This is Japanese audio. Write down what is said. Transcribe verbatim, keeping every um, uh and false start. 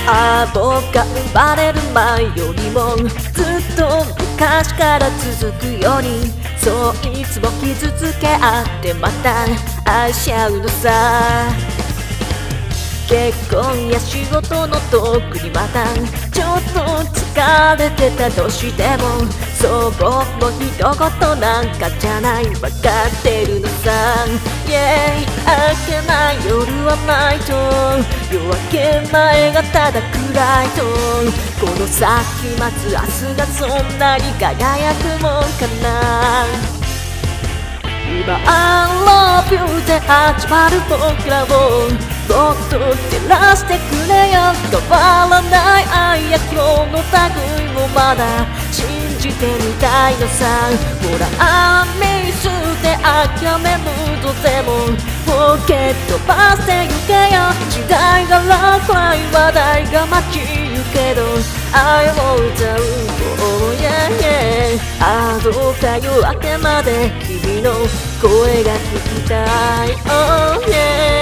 ああ僕が生まれる前よりもずっと昔から続くようにそういつも傷つけ合ってまた愛し合うのさ。結婚や仕事の遠くにまたちょっと疲れてたとしてもそう僕も一言なんかじゃないわかってるのさ。Yeah 明けない夜はないと夜明け前がただ暗いとこの先待つ明日がそんなに輝くもんかな。今 I love you で始まる僕らをもっと照らしてくれよ。変わらない愛や今日の類もまだ信じてみたいのさ。ほら網捨て諦めるとでもポケットばしてゆけよ。時代が暗い話題が待ちゆけど愛を歌う Oh yeah yeah ああどうか夜明けまで君の声が聞きたい Oh yeah